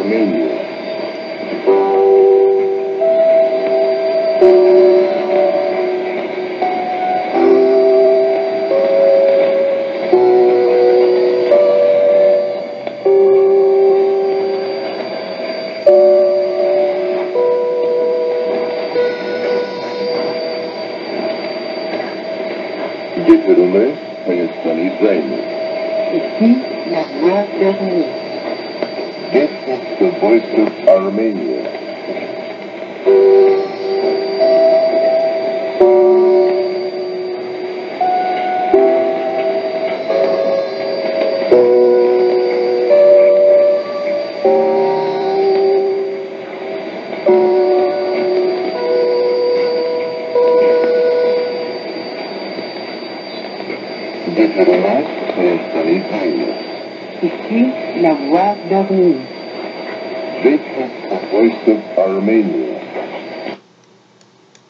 Armenia. Déterminez, soyez Israël. Ici, la voix d'Arménie. This is the voice of Armenia. Déterminez, soyez Israël. Ici, la voix d'Arménie. This is the voice of Armenia.